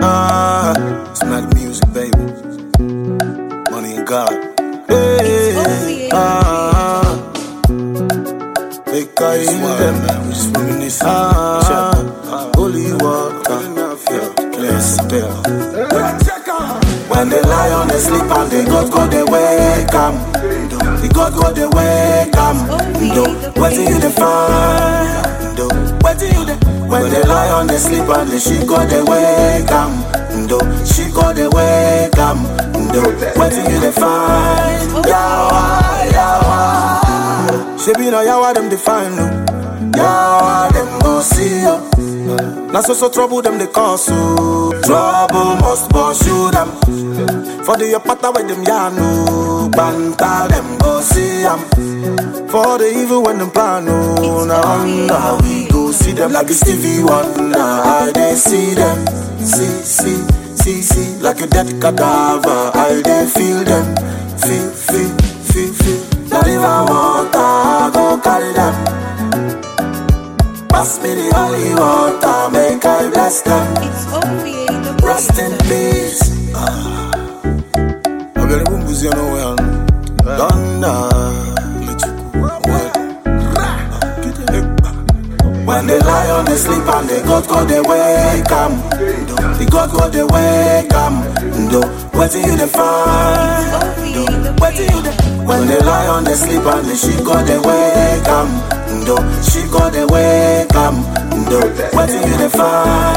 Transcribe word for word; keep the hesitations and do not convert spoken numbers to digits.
Ah, it's not the music, baby. Money and God. Hey, ah, they call you them, man. We just reminiscing. Ah, holy water, cleanse the bell. When they lie on they sleep and they go go they wake up. They go go they wake up. What do you define? What do you define? When they lie on they sleep and they she go they wake up. She go they wake up. What do you define? Yawa, yawa. She be no yawa them define no. Yawa them go see you. Now so so trouble them they cause so. Trouble must pursue them. For the pata with them yano. Banta them go see them. For the evil when them plan no. Now wonder we go see them like a Stevie Wonder. I they see them. See, see, see, see. Like a dead cadaver. I they feel them. Feel, feel, feel, feel. Not even water go carry them. Pass me the holy water, make I bless them. It's only the Rest in peace. Ah, I got a boom boozy on the way. Thunder. When they lie on they sleep and they go go they wake up. They go go they wake up. What do you define? What do you define? When they lie on they sleep and they she go they wake up. She go they wake up. What do you define?